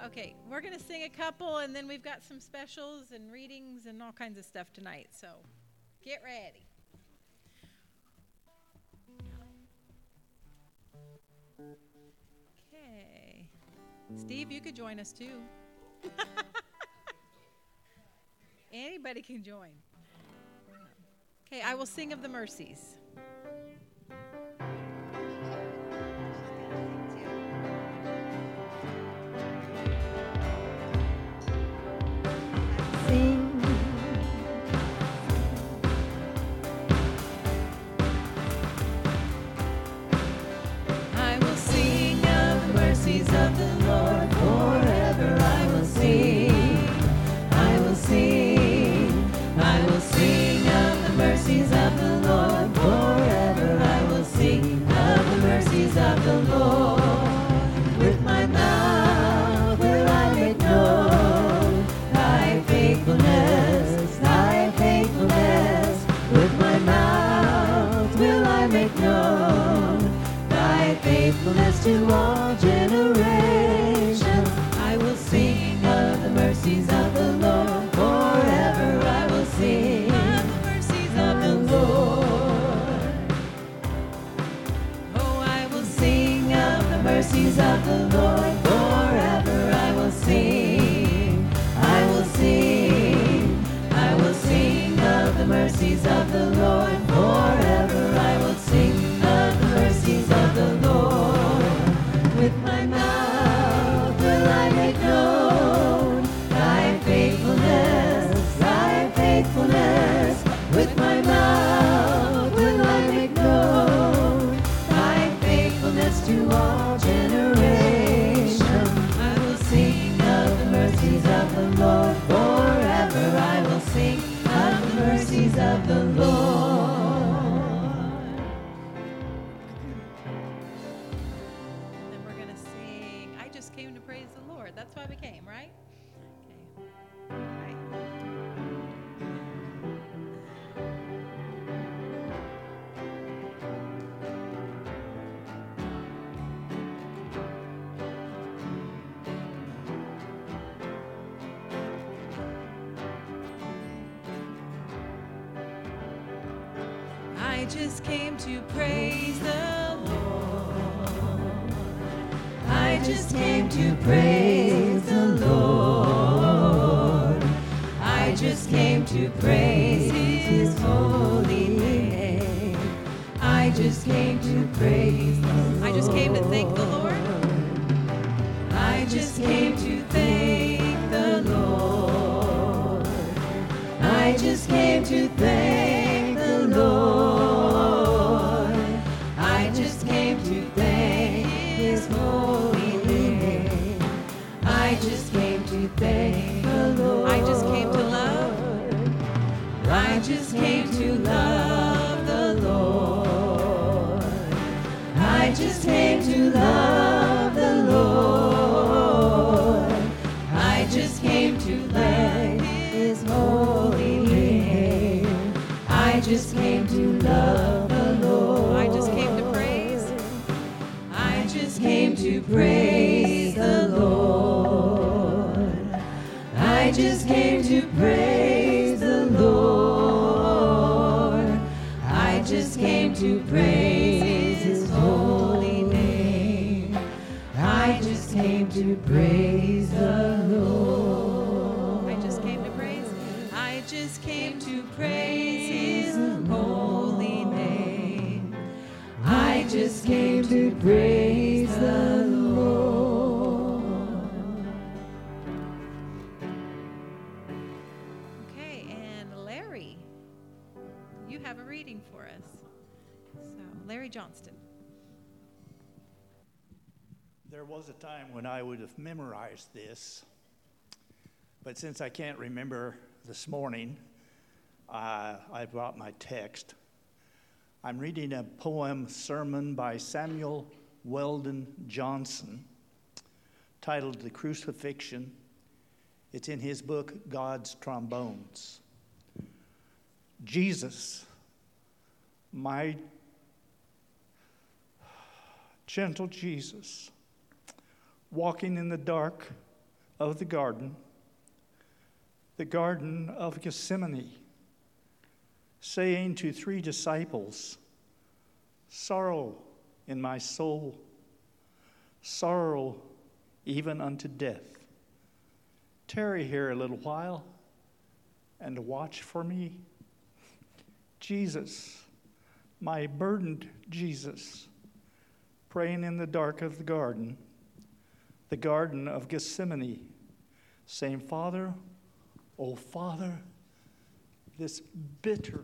Okay, we're going to sing a couple, and then we've got some specials and readings and all kinds of stuff tonight, so get ready. Okay. Steve, you could join us too. Anybody can join. Okay, I will sing of the mercies. Of the Lord forever I will sing, I will sing, I will sing of the mercies of the Lord forever I will sing of the mercies of the Lord. With my mouth will I make known thy faithfulness, thy faithfulness. With my mouth will I make known thy faithfulness to all generations. I will sing of the mercies of the Lord forever. I will sing of the mercies of the Lord. Oh, I will sing of the mercies of the Lord forever. I will sing, I will sing, I will sing of the mercies of the Lord forever. I will sing of the mercies of the Lord. With my mouth will I make known thy faithfulness, thy faithfulness. With my mouth will I make known thy faithfulness to all generations. I will sing of the mercies of the Lord forever. I will sing of the mercies of the Lord. That's why we came, right? Okay. All right. I just came to praise the Lord. I just came to praise the Lord. I just came to praise His holy name. I just came to praise the Lord. I just came to thank the Lord. I just came to thank the Lord. I just came to thank the Lord. I just came to thank His holy name. I just came to thank the Lord. I just came to love. I just came to love the Lord. I just came to love the Lord. I just came to thank His holy name. I just came to love the Lord. I just came to praise. I just came to praise the Lord. I just came to praise the Lord. I just came to praise His holy name. I just came to praise the Lord. I just came to praise. I just came to praise His holy name. I just came to praise the Lord. Okay, and Larry, you have a reading for us. So, Larry Johnston. There was a time when I would have memorized this, but since I can't remember this morning, I brought my text. I'm reading a poem sermon by Samuel Weldon Johnson titled The Crucifixion. It's in his book, God's Trombones. Jesus, my gentle Jesus, walking in the dark of the Garden of Gethsemane, saying to 3 disciples, sorrow in my soul, sorrow even unto death. Tarry here a little while and watch for me. Jesus, my burdened Jesus, praying in the dark of the Garden of Gethsemane, saying, Father, oh Father, this bitter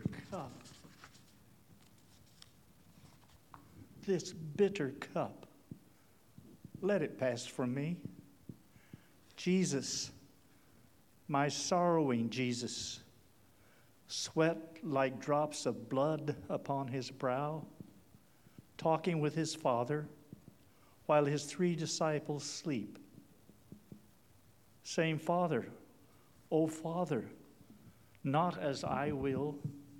cup, let it pass from me. Jesus, my sorrowing Jesus, sweat like drops of blood upon his brow, talking with his Father while his 3 disciples sleep, saying, Father, oh Father, not as I will,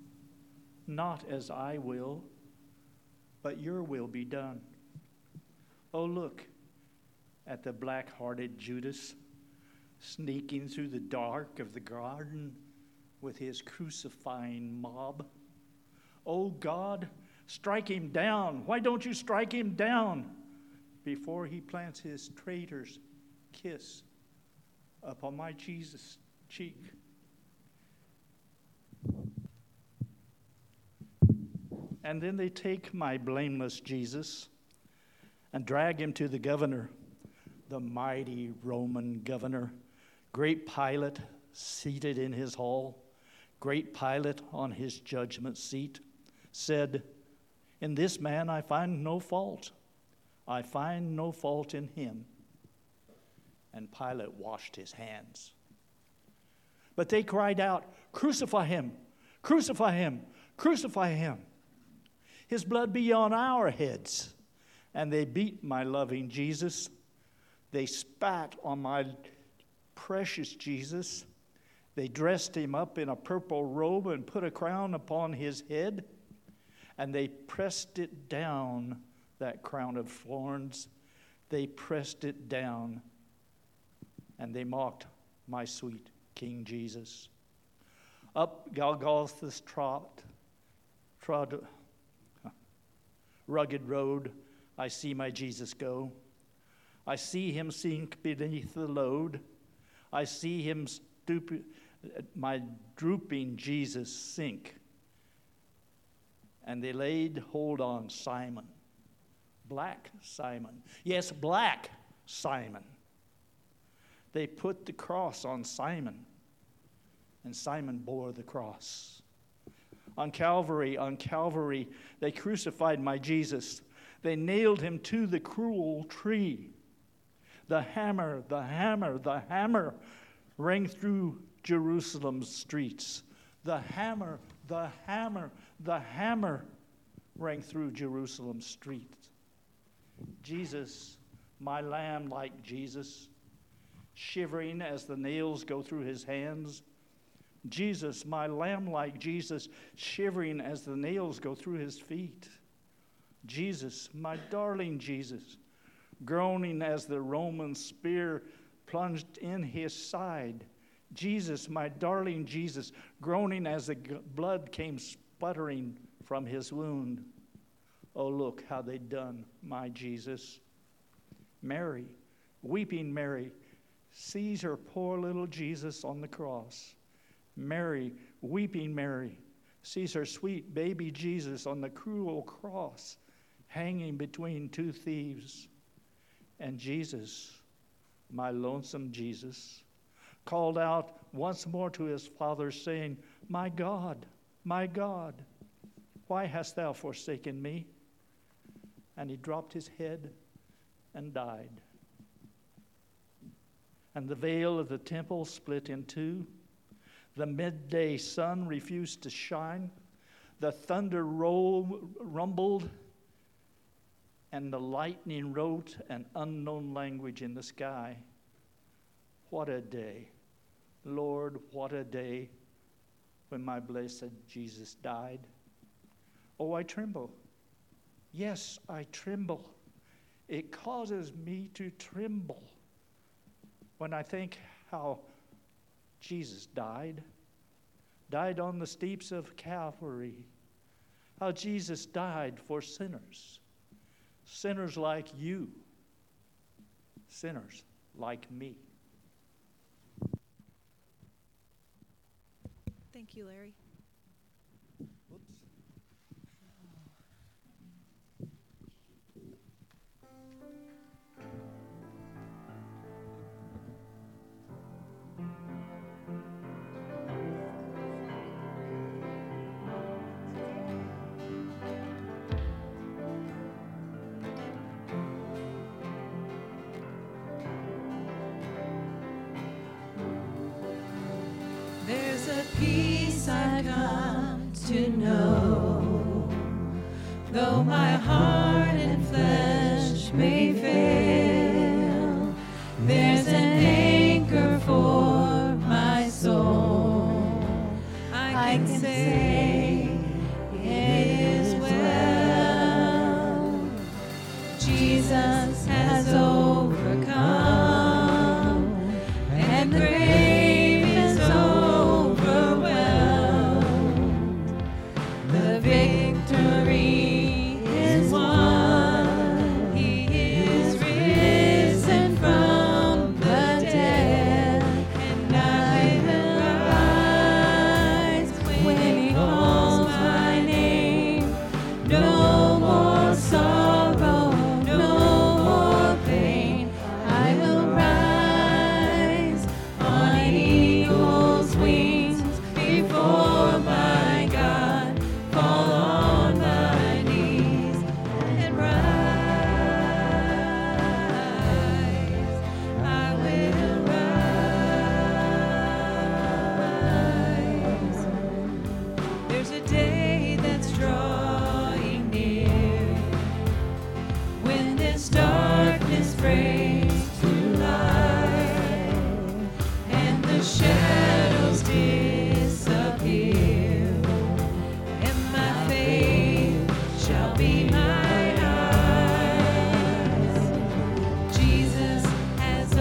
but your will be done. Oh, look at the black-hearted Judas sneaking through the dark of the garden with his crucifying mob. Oh God, strike him down. Why don't you strike him down before he plants his traitor's kiss upon my Jesus' cheek? And then they take my blameless Jesus and drag him to the governor, the mighty Roman governor, great Pilate seated in his hall. Great Pilate on his judgment seat said, in this man I find no fault. I find no fault in him. And Pilate washed his hands. But they cried out, crucify him, crucify him, crucify him. His blood be on our heads. And they beat my loving Jesus. They spat on my precious Jesus. They dressed him up in a purple robe and put a crown upon his head. And they pressed it down, that crown of thorns. They pressed it down. And they mocked my sweet King Jesus. Up Golgotha's rugged road, I see my Jesus go. I see him sink beneath the load. I see him my drooping Jesus sink. And they laid hold on Simon. Black Simon. Yes, black Simon. They put the cross on Simon. And Simon bore the cross. On Calvary, they crucified my Jesus. They nailed him to the cruel tree. The hammer rang through Jerusalem's streets. The hammer rang through Jerusalem's streets. Jesus, my lamb like Jesus, shivering as the nails go through his hands. Jesus, my lamb like Jesus, shivering as the nails go through his feet. Jesus, my darling Jesus, groaning as the Roman spear plunged in his side. Jesus, my darling Jesus, groaning as the blood came sputtering from his wound. Oh, look how they done my Jesus. Mary, weeping Mary, sees her poor little Jesus on the cross. Mary, weeping Mary, sees her sweet baby Jesus on the cruel cross, hanging between 2 thieves. And Jesus, my lonesome Jesus, called out once more to his Father, saying, my God, why hast thou forsaken me? And he dropped his head and died. And the veil of the temple split in 2. The midday sun refused to shine. The thunder rumbled, and the lightning wrote an unknown language in the sky. What a day, Lord, what a day when my blessed Jesus died. Oh, I tremble. Yes, I tremble. It causes me to tremble when I think how Jesus died on the steeps of Calvary, how Jesus died for sinners like you, sinners like me. Thank you, Larry. There's a peace I've come to know, though my heart and flesh may fail. There's an anchor for my soul. I can say it is well. Jesus has overcome, and the grave is overwhelmed. The victory is won. He is risen from the dead, and I will rise when He calls my name. No more sorrow, no more pain. I will rise on an eagle's wings before my God, fall on my knees and rise. I will rise. There's a day that's drawing near when this darkness breaks to light and the shadows disappear, and my faith shall be my eyes. Jesus has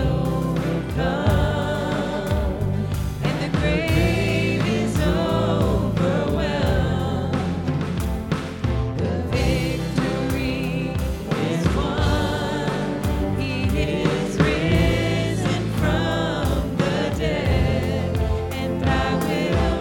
overcome, and the grave is overwhelmed. The victory is won. He is risen from the dead, and I will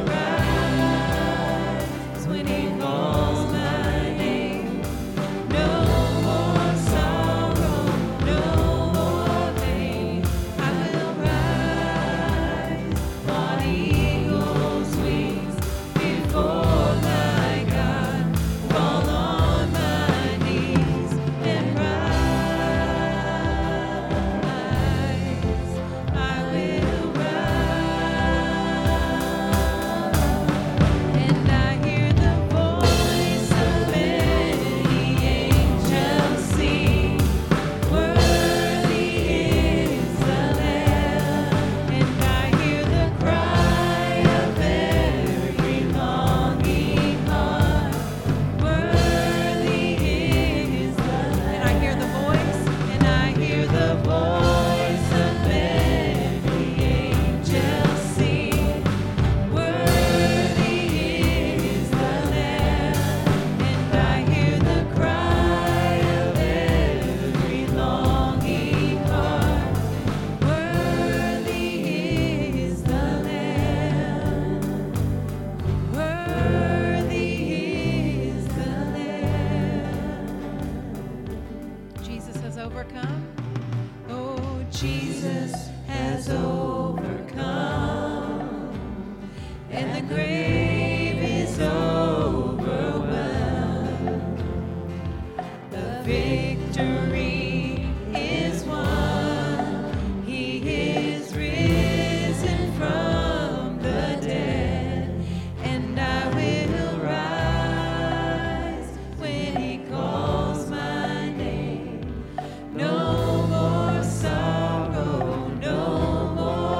rise when He calls my name. No more sorrow, no more pain. I will rise on eagle's wings before my God, fall on my knees and rise. I will rise, and I hear the voice of many angels sing, worthy is the Lamb, and I hear the cry of every longing heart, worthy is the Lamb. And I hear the voice, and I hear the voice of many angels sing, worthy is the Lamb, and I hear the cry of every longing heart, worthy is the Lamb, worthy is the Lamb. Jesus has overcome. Oh, Jesus has overcome, and the grave is overwhelmed. The victory is won. He is risen from the dead, and I will rise when He calls my name. No more sorrow, no more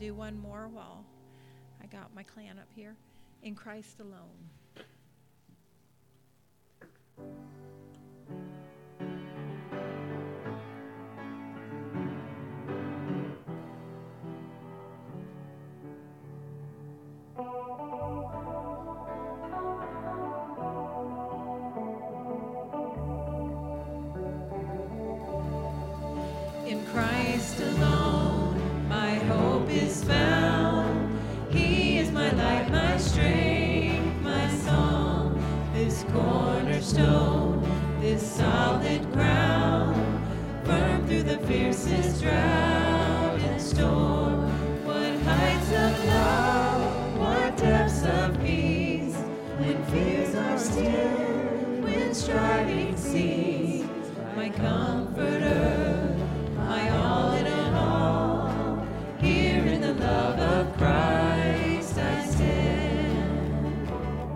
do one more while I got my clan up here. In Christ alone. In Christ alone, my hope is found. He is my light, my strength, my song. This cornerstone, this solid ground, firm through the fiercest drought and storm. What heights of love, what depths of peace, when fears are still, when striving cease. My comforter, my all in all, here in the love of Christ I stand.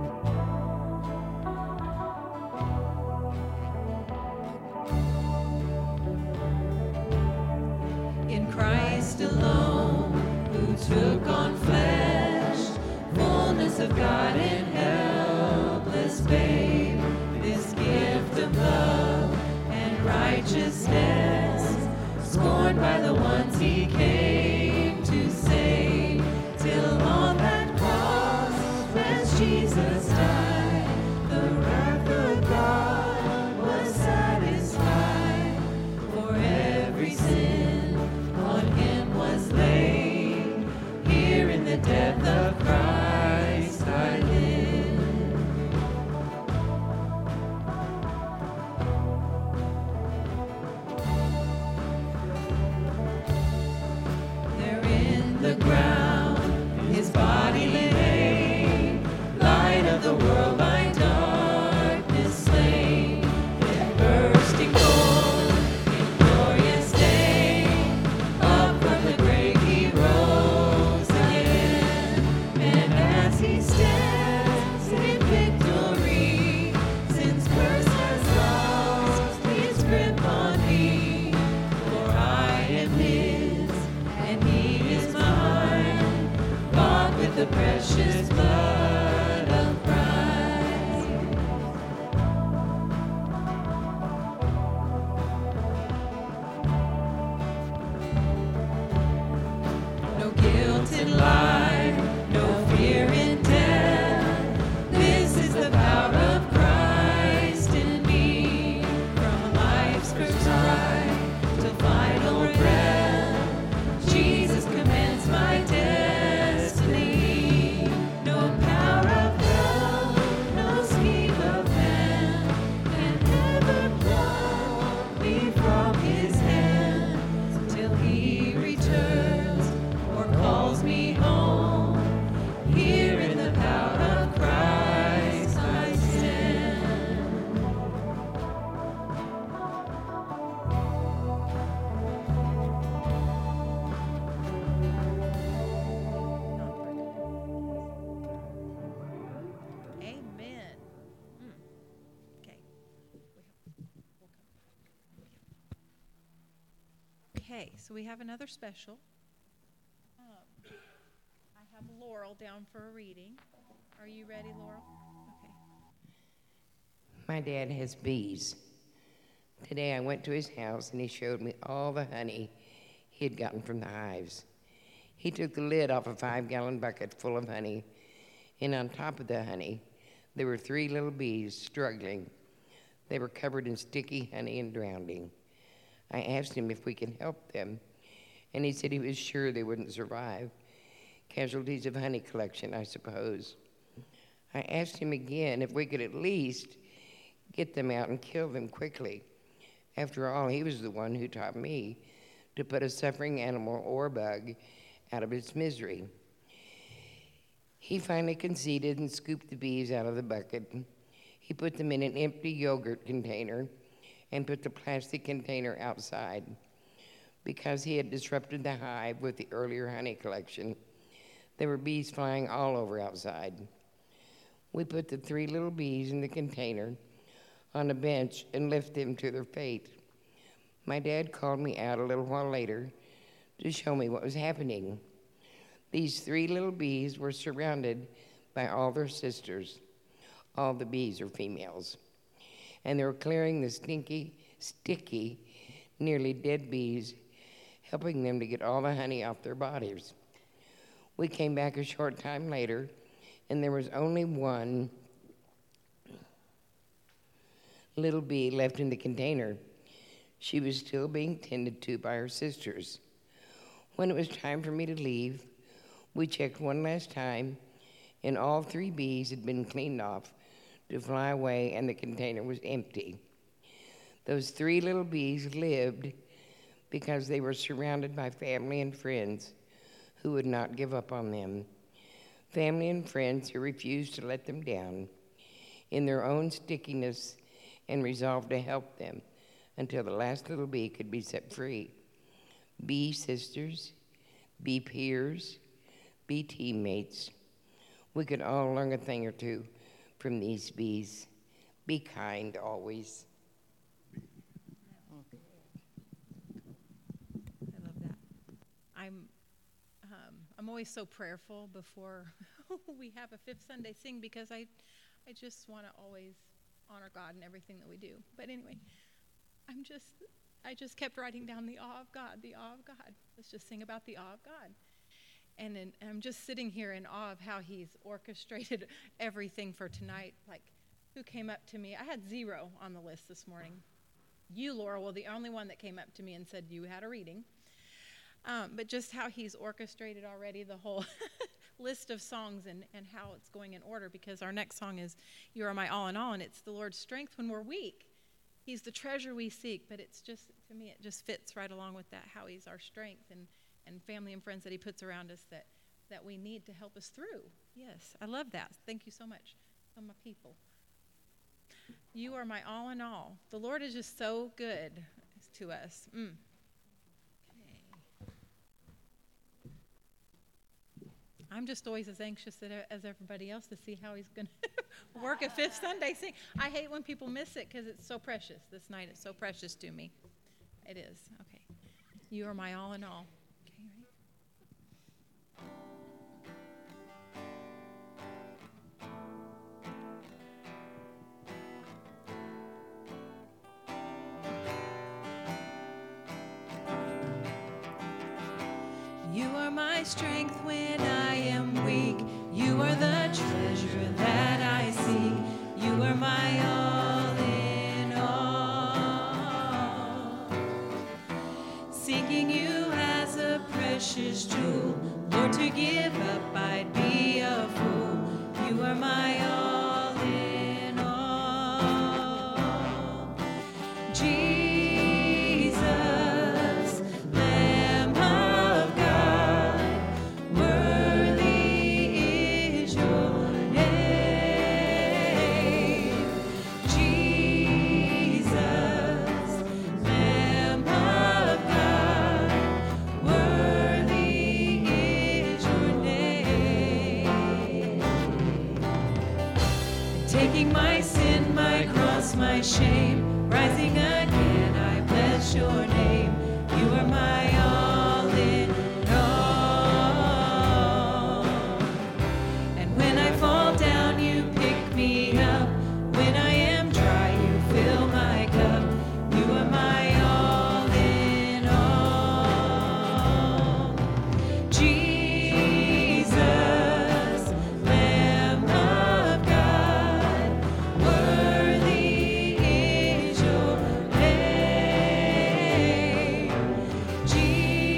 In Christ alone, who took on flesh, fullness of God and helpless babe, this gift of love and righteousness, scorned by the ones he came to save, till on that cross, as Jesus died, the wrath of God was satisfied. For every sin on him was laid, here in the death of Christ I live. The ground, his body lay, light of the world by darkness slain, then bursting forth in glorious day, up from the grave he rose again, and as he stands in victory, since curse has lost its grip on me, for I am his, and he is mine, bought with the precious blood of Christ. No guilt in life, no fear in death. This is the power of Christ in me. From life's first cry till final breath, Jesus commands my destiny. No power of hell, no scheme of man can ever pluck me from his hand, till he returns or calls me home. Here in the power of Christ I stand. Amen. Okay. Okay, so we have another special. I have Laurel down for a reading. Are you ready, Laurel? Okay. My dad has bees. Today I went to his house and he showed me all the honey he had gotten from the hives. He took the lid off a 5-gallon bucket full of honey, and on top of the honey, there were 3 little bees struggling. They were covered in sticky honey and drowning. I asked him if we could help them, and he said he was sure they wouldn't survive. Casualties of honey collection, I suppose. I asked him again if we could at least get them out and kill them quickly. After all, he was the one who taught me to put a suffering animal or bug out of its misery. He finally conceded and scooped the bees out of the bucket. He put them in an empty yogurt container and put the plastic container outside. Because he had disrupted the hive with the earlier honey collection, there were bees flying all over outside. We put the 3 little bees in the container on a bench and left them to their fate. My dad called me out a little while later to show me what was happening. These 3 little bees were surrounded by all their sisters. All the bees are females. And they were clearing the stinky, sticky, nearly dead bees, helping them to get all the honey off their bodies. We came back a short time later, and there was only one little bee left in the container. She was still being tended to by her sisters. When it was time for me to leave, we checked one last time, and all 3 bees had been cleaned off to fly away, and the container was empty. Those 3 little bees lived because they were surrounded by family and friends who would not give up on them. Family and friends who refused to let them down in their own stickiness and resolved to help them until the last little bee could be set free. Bee sisters, bee peers, bee teammates. We could all learn a thing or two from these bees. Be kind always. I love that. I'm always so prayerful before we have a Fifth Sunday sing, because I just want to always honor God in everything that we do. But anyway, I just kept writing down the awe of God, the awe of God. Let's just sing about the awe of God. And I'm just sitting here in awe of how he's orchestrated everything for tonight. Like, who came up to me? I had 0 on the list this morning. You, Laura, were the only one that came up to me and said you had a reading. But just how he's orchestrated already the whole list of songs and how it's going in order, because our next song is You Are My All in All, and it's the Lord's strength when we're weak. He's the treasure we seek, but it's just, to me, it just fits right along with that, how he's our strength and family and friends that he puts around us that we need to help us through. Yes, I love that. Thank you so much. So my people. You are my all in all. The Lord is just so good to us. Okay. I'm just always as anxious as everybody else to see how he's going to work a Fifth Sunday sing. I hate when people miss it because it's so precious. This night is so precious to me. It is. Okay. You are my all in all. Okay, ready? You are my strength when I am weak. You are the treasure that I seek. You are my all in all. Seeking you as a precious jewel. Lord, to give up I'd be a fool. You are my all in all. Jesus, Lamb of God, worthy is your name. Jesus, Lamb of God, worthy is your name. Taking my sin, my cross, my shame, rising again, I bless your name. You are my all in all. And when I fall down, you pick me up. When I am dry, you fill my cup. You are my all in all. Jesus, Lamb of God, worthy is your name. Jesus,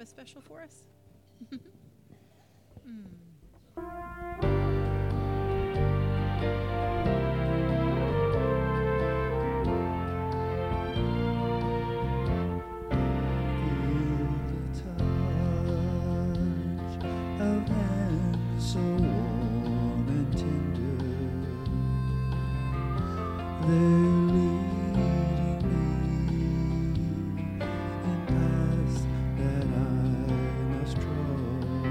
a special for us? So warm and tender, they're leading me in paths that I must trod.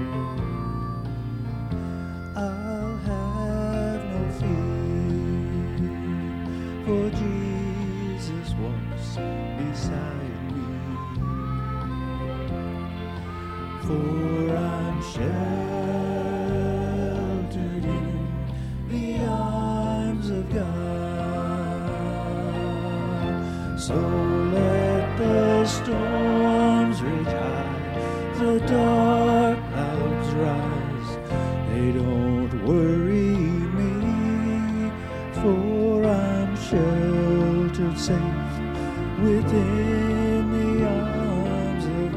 I'll have no fear, for Jesus walks beside me. For I'm sheltered in the arms of God. So let the storms rage high, the dark clouds rise. They don't worry me, for I'm sheltered safe within the arms of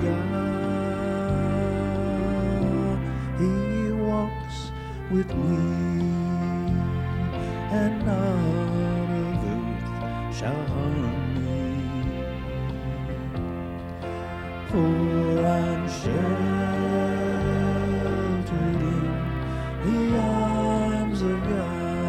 God. He walks with me, and none of earth shall harm me. For I'm sheltered in the arms of God.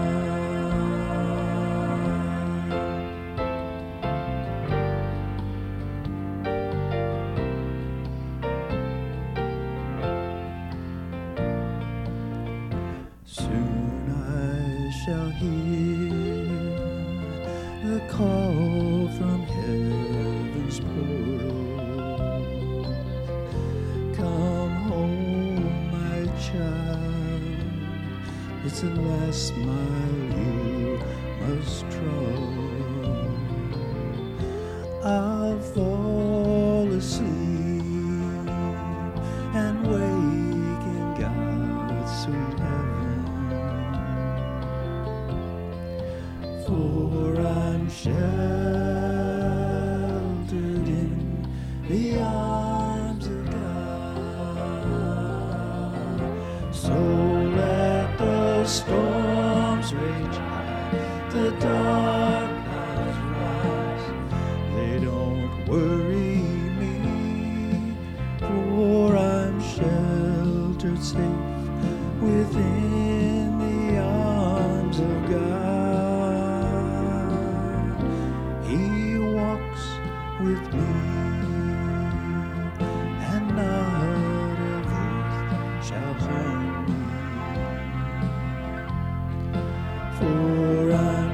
Soon I shall hear the call from heaven's portals. Come home, my child, it's the last mile you must trod. I'll fall asleep and wake in God's sweet heaven. For I'm sheltered in the arms of God. So let the storms rage high, the dark clouds rise. They don't worry me, for I'm sheltered safe within the arms of God. He walks with me, and not of earth shall harm me. For I'm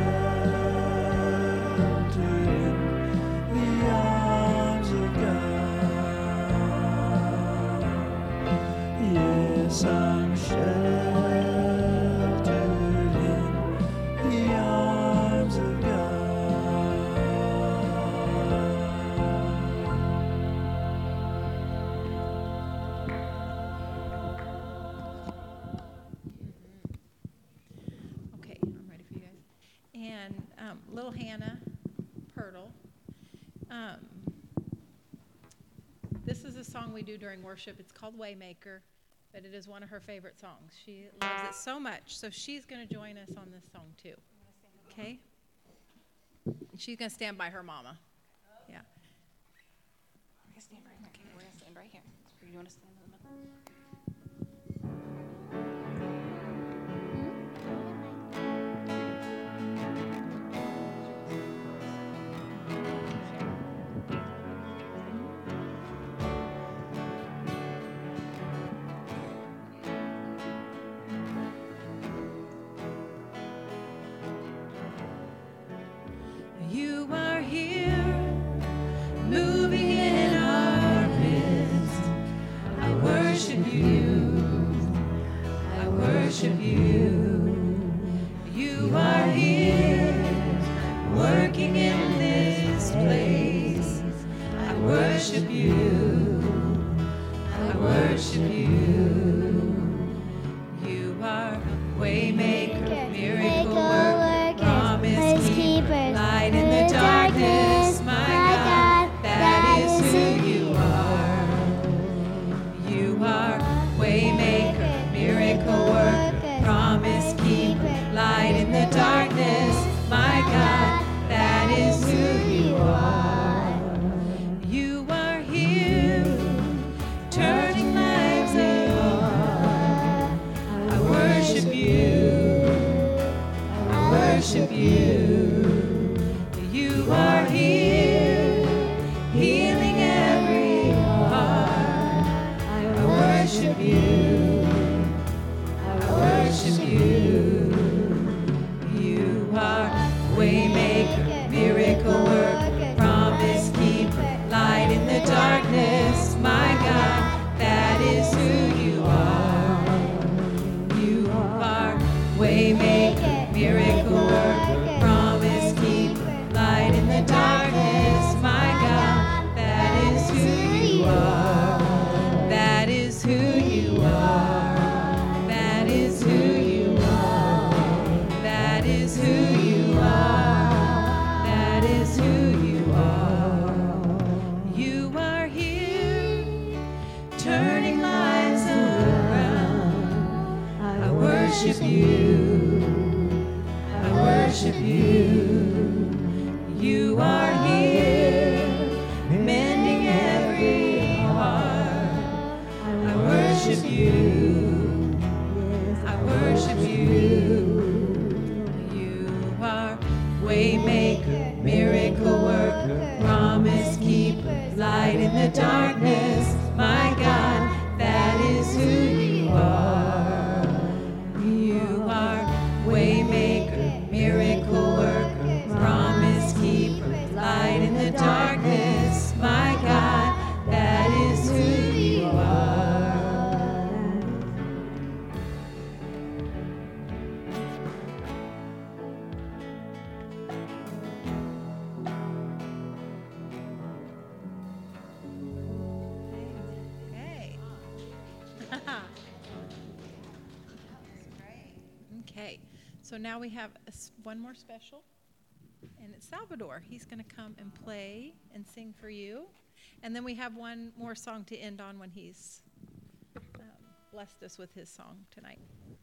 sheltered in the arms of God. Yes, I'm sheltered in the arms of God. Okay, I'm ready for you guys. And little Hannah Pirtle. This is a song we do during worship. It's called Waymaker, but it is one of her favorite songs. She loves it so much, so she's going to join us on this song too. Okay? She's going to stand by her mama. Yeah. We're going to stand right here. Okay, we're going to stand right here. You want to stand in the middle? You are here, moving in our midst. I worship you. I worship you. You are here, working in this place. I worship you. I worship you. You are waymaker, miracle worker, promise keeper, light in the darkness, my God, that is who you are. worship you. I worship you. You are here, mending every heart. I worship you. I worship you. You are waymaker, miracle worker, promise keeper, light in the darkness. My God, that is who you are. You are waymaker, miracle worker, promise keeper, light in the darkness. My God, that is who you are. Okay. Okay. So now we have one more special, and it's Salvador. He's going to come and play and sing for you. And then we have one more song to end on when he's blessed us with his song tonight.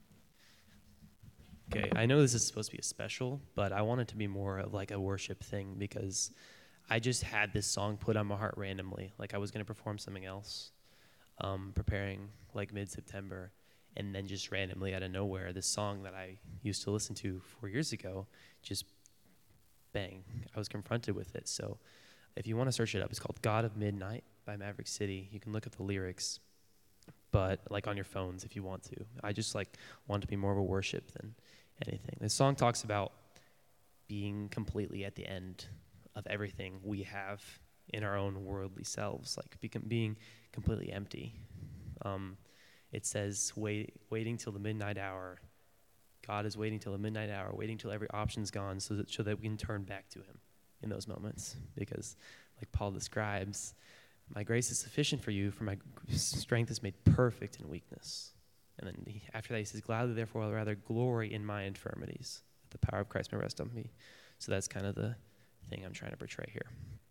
Okay, I know this is supposed to be a special, but I want it to be more of like a worship thing because I just had this song put on my heart randomly. Like I was going to perform something else, preparing like mid-September, and then just randomly out of nowhere, this song that I used to listen to 4 years ago, just bang, I was confronted with it. So if you want to search it up, it's called God of Midnight by Maverick City. You can look at the lyrics, but like on your phones if you want to. I just like want to be more of a worship than anything. This song talks about being completely at the end of everything we have in our own worldly selves, like being completely empty. It says, waiting till the midnight hour. God is waiting till the midnight hour, waiting till every option's gone so that we can turn back to him in those moments. Because, like Paul describes, my grace is sufficient for you, for my strength is made perfect in weakness. And then after that he says, gladly therefore I'll rather glory in my infirmities, that the power of Christ may rest on me. So that's kind of the thing I'm trying to portray here.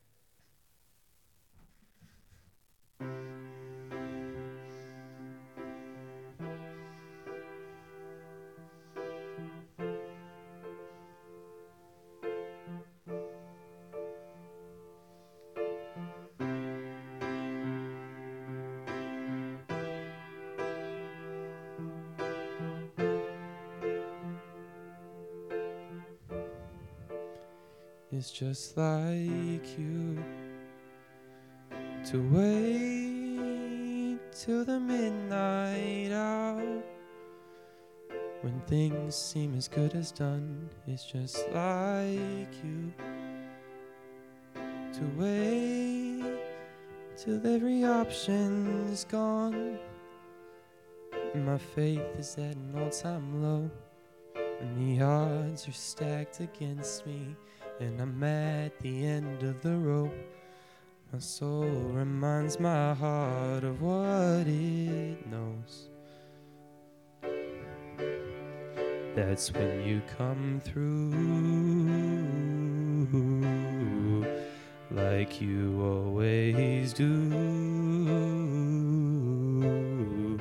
It's just like you to wait till the midnight hour when things seem as good as done. It's just like you to wait till every option is gone. My faith is at an all-time low, and the odds are stacked against me, and I'm at the end of the rope. My soul reminds my heart of what it knows. That's when you come through, like you always do.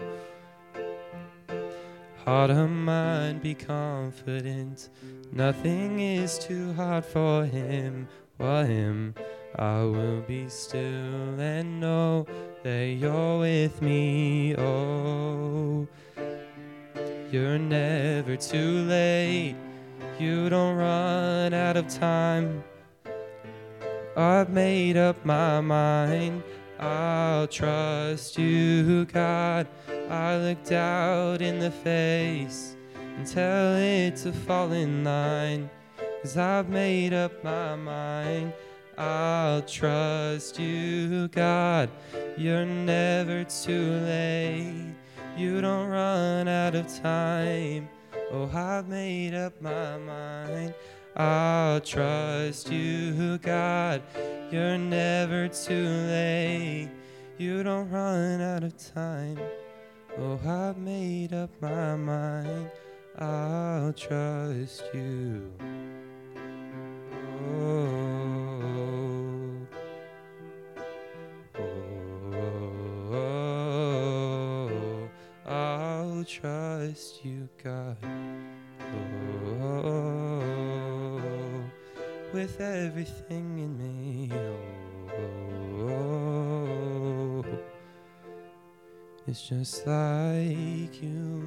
Heart of mine, be confident, nothing is too hard for him. For him, I will be still and know that you're with me. Oh, you're never too late. You don't run out of time. I've made up my mind. I'll trust you, God. I look doubt in the face and tell it to fall in line, 'cause I've made up my mind. I'll trust you, God. You're never too late. You don't run out of time. Oh, I've made up my mind. I'll trust you, God. You're never too late. You don't run out of time. Oh, I've made up my mind. I'll trust you. Oh, I'll I'll trust you, God. Oh, with everything in me. Oh, it's just like you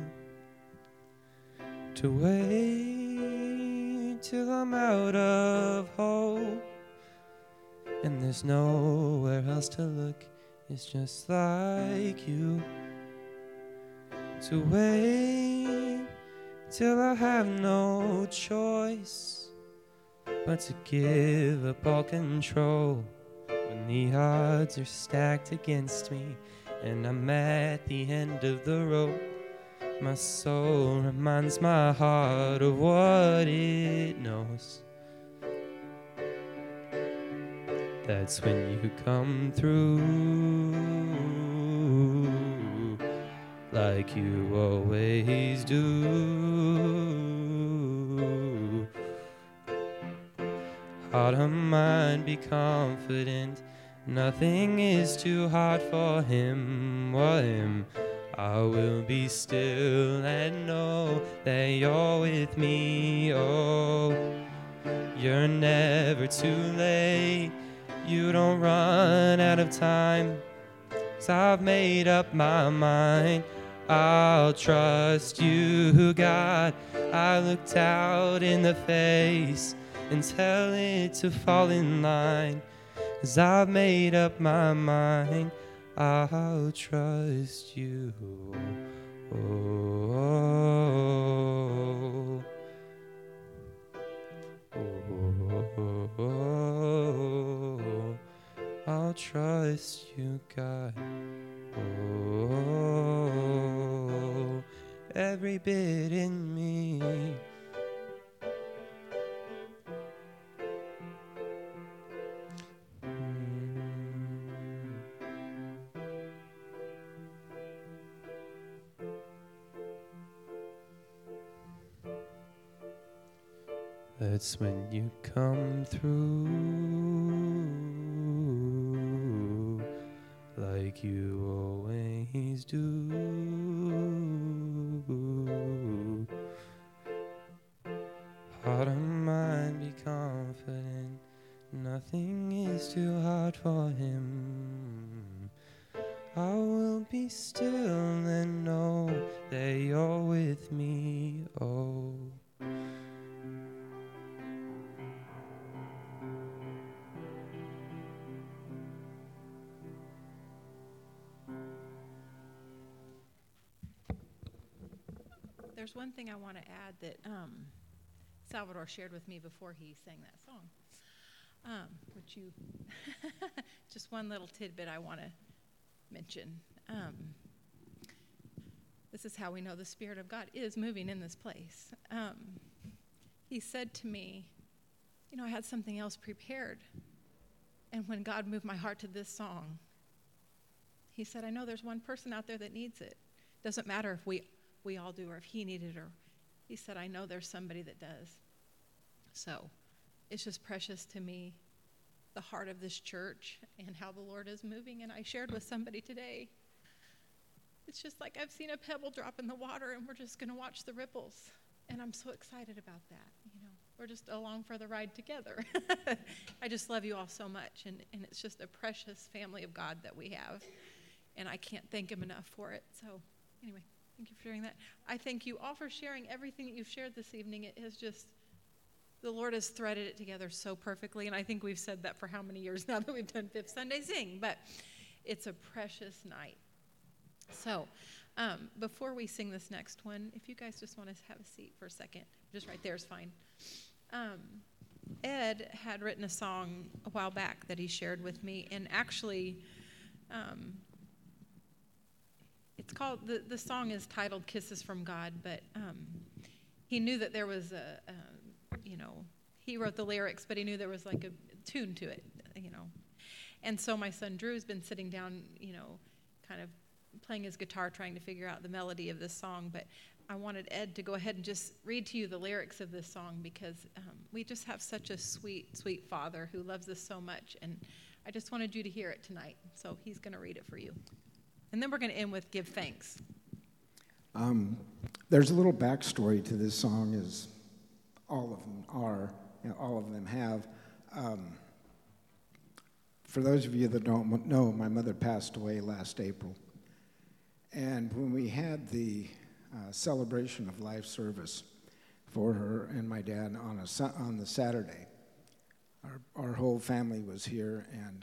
to wait till I'm out of hope and there's nowhere else to look. It's just like you to wait till I have no choice but to give up all control when the odds are stacked against me and I'm at the end of the road. My soul reminds my heart of what it knows. That's when you come through, like you always do. Heart and mind, be confident, nothing is too hard for him or him. I will be still and know that you're with me. Oh, you're never too late. You don't run out of time, 'cause I've made up my mind. I'll trust you, God. I looked out in the face and tell it to fall in line, 'cause I've made up my mind. I'll trust you. Oh, oh, oh, oh, oh. I'll trust you, God. Oh, every bit in me. That's when you come through, like you always do. Heart and mind, be confident, nothing is too hard for him. I will be still and know that you're with me. Oh, There's one thing I want to add that Salvador shared with me before he sang that song, which you, just one little tidbit I want to mention. This is how we know the Spirit of God is moving in this place. He said to me, you know, I had something else prepared, and when God moved my heart to this song, he said, I know there's one person out there that needs it. Doesn't matter if we all do or if he needed it, or he said, I know there's somebody that does. So it's just precious to me, the heart of this church and how the Lord is moving. And I shared with somebody today, it's just like I've seen a pebble drop in the water and we're just going to watch the ripples. And I'm so excited about that. You know, we're just along for the ride together. I just love you all so much. And it's just a precious family of God that we have. And I can't thank him enough for it. So anyway, thank you for sharing that. I thank you all for sharing everything that you've shared this evening. It has just, the Lord has threaded it together so perfectly. And I think we've said that for how many years now that we've done Fifth Sunday Sing. But it's a precious night. So before we sing this next one, if you guys just want to have a seat for a second, just right there is fine. Ed had written a song a while back that he shared with me. And actually, it's called, the song is titled Kisses from God, but he knew that there was he wrote the lyrics, but he knew there was like a tune to it, you know. And so my son Drew's been sitting down, you know, kind of playing his guitar, trying to figure out the melody of this song. But I wanted Ed to go ahead and just read to you the lyrics of this song, because we just have such a sweet, sweet Father who loves us so much. And I just wanted you to hear it tonight. So he's going to read it for you. And then we're going to end with Give Thanks. There's a little backstory to this song, as all of them are, all of them have. For those of you that don't know, my mother passed away last April. And when we had the celebration of life service for her and my dad on the Saturday, our whole family was here, and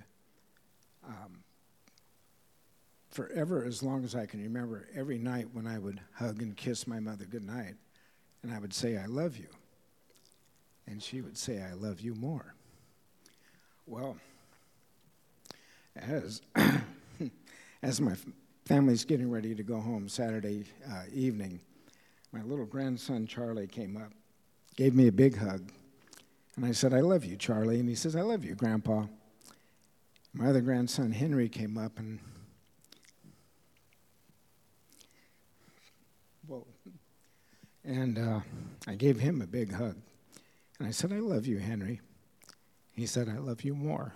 forever, as long as I can remember, every night when I would hug and kiss my mother goodnight, and I would say, "I love you," and she would say, "I love you more." Well, as my family's getting ready to go home Saturday evening, my little grandson Charlie came up, gave me a big hug, and I said, "I love you, Charlie," and he says, "I love you, Grandpa." My other grandson Henry came up and I gave him a big hug. And I said, "I love you, Henry." He said, "I love you more."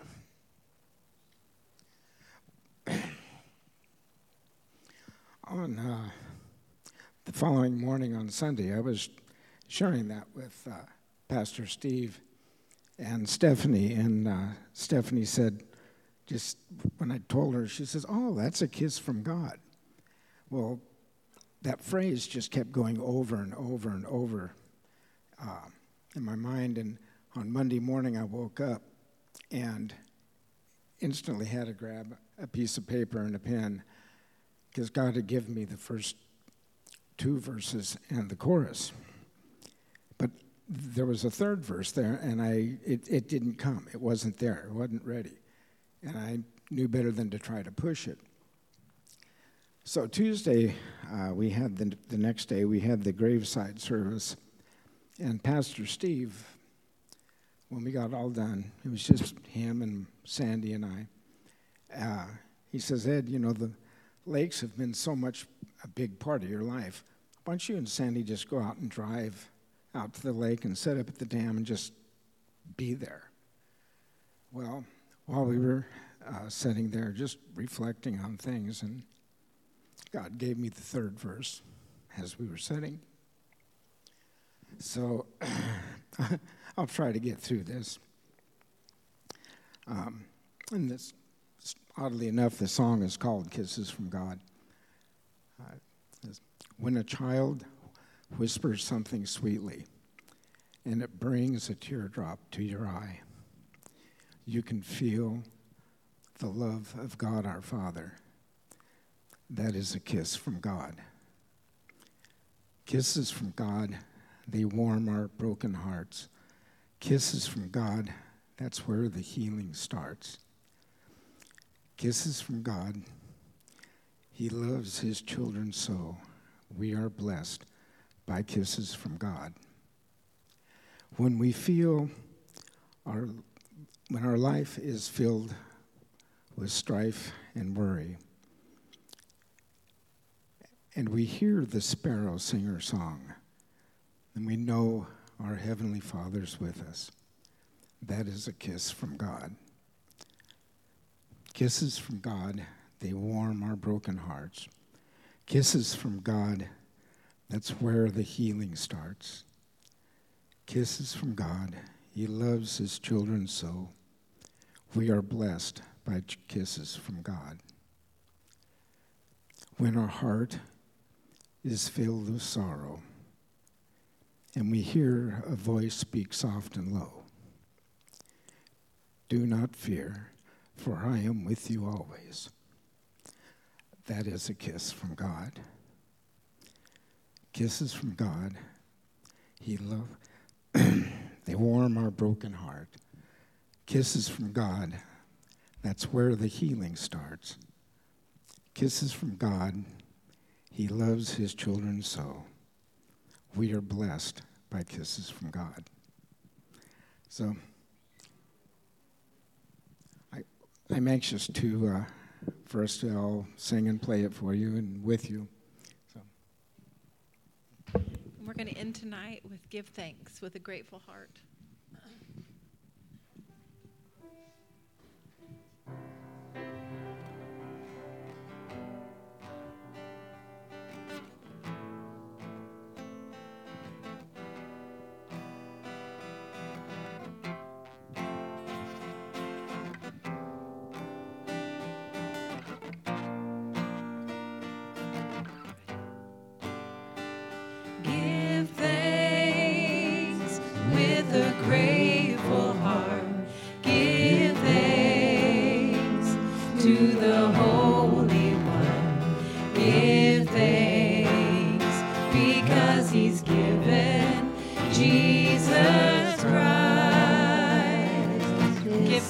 On the following morning on Sunday, I was sharing that with Pastor Steve and Stephanie. And Stephanie said, just when I told her, she says, "Oh, that's a kiss from God." Well, that phrase just kept going over and over and over in my mind. And on Monday morning, I woke up and instantly had to grab a piece of paper and a pen, because God had given me the first two verses and the chorus. But there was a third verse there, and it didn't come. It wasn't there. It wasn't ready. And I knew better than to try to push it. So Tuesday, we had the next day, we had the graveside service. And Pastor Steve, when we got all done, it was just him and Sandy and I. He says, "Ed, the lakes have been so much a big part of your life. Why don't you and Sandy just go out and drive out to the lake and set up at the dam and just be there?" Well, while we were sitting there just reflecting on things, and God gave me the third verse as we were sitting. So I'll try to get through this. And this, oddly enough, the song is called "Kisses from God." When a child whispers something sweetly and it brings a teardrop to your eye, you can feel the love of God our Father. That is a kiss from God. Kisses from God, they warm our broken hearts. Kisses from God, that's where the healing starts. Kisses from God, He loves His children so. We are blessed by kisses from God. When we feel when our life is filled with strife and worry, and we hear the sparrow sing her song, and we know our Heavenly Father's with us, that is a kiss from God. Kisses from God, they warm our broken hearts. Kisses from God, that's where the healing starts. Kisses from God, He loves His children so. We are blessed by kisses from God. When our heart is filled with sorrow, and we hear a voice speak soft and low, "Do not fear, for I am with you always." That is a kiss from God. Kisses from God, they warm our broken heart. Kisses from God, that's where the healing starts. Kisses from God, He loves His children so. We are blessed by kisses from God. So, I'm anxious for us to all sing and play it for you and with you. So. We're going to end tonight with "Give Thanks" with a grateful heart.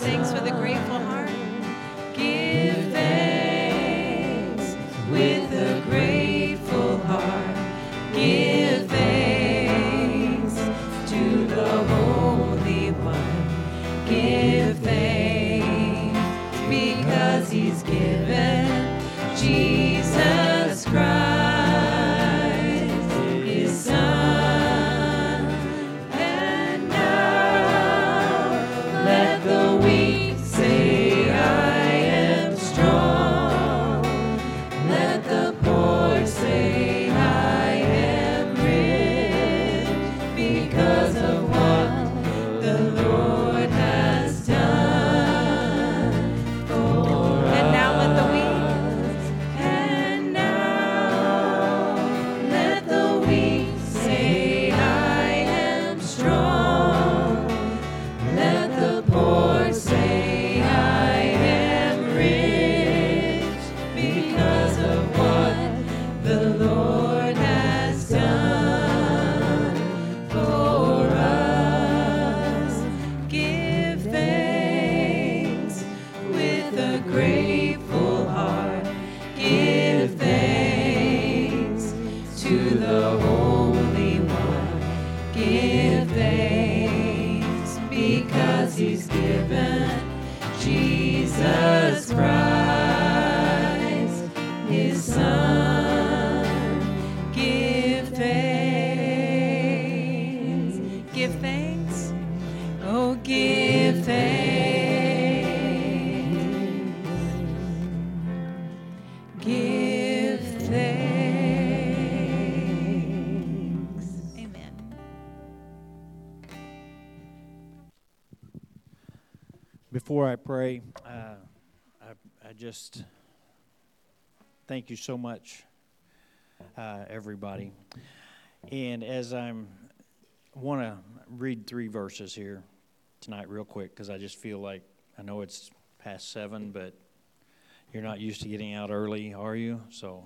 thanks with a grateful heart. Give thanks with a grateful heart. Give thanks to the Holy One. Give thanks because He's given Jesus Christ, His Son. And now let the weak say, I am strong. Let the poor say, I am rich, because of what the Lord has done for us. And now let the weak, and now let the weak say, I am strong. Let the poor say, I am rich, because of what the Lord has done for us. Give thanks with a grateful heart. Give thanks to the Holy One. Give thanks because He's given Jesus Christ, His Son. Give thanks. Give thanks. Oh, give thanks. Give thanks. Amen. Before I pray, I just thank you so much, everybody. And as I'm want to read 3 verses here tonight real quick, because I just feel like, I know it's past 7, but you're not used to getting out early, are you? So,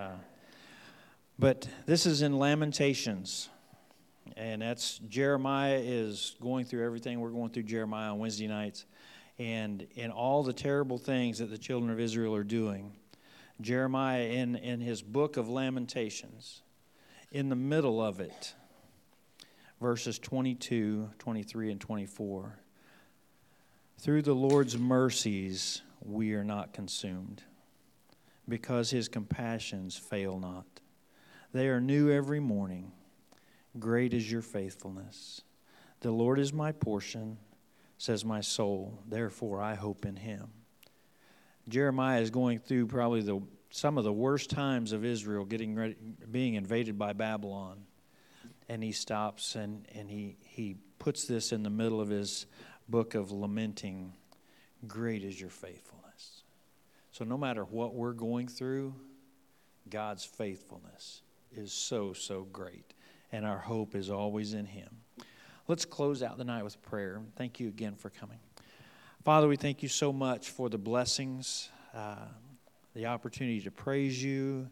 but this is in Lamentations, and that's Jeremiah is going through everything we're going through Jeremiah on Wednesday nights. And in all the terrible things that the children of Israel are doing, Jeremiah, in his book of Lamentations, in the middle of it, verses 22, 23, and 24, through the Lord's mercies we are not consumed, because His compassions fail not. They are new every morning. Great is your faithfulness. The Lord is my portion, says my soul, therefore I hope in Him. Jeremiah is going through probably some of the worst times of Israel, being invaded by Babylon. And he stops and he puts this in the middle of his book of lamenting, great is your faithfulness. So no matter what we're going through, God's faithfulness is so, so great. And our hope is always in Him. Let's close out the night with prayer. Thank you again for coming. Father, we thank you so much for the blessings, the opportunity to praise you,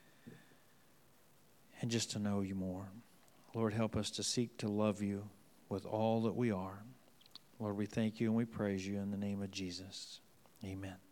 and just to know you more. Lord, help us to seek to love you with all that we are. Lord, we thank you and we praise you in the name of Jesus. Amen.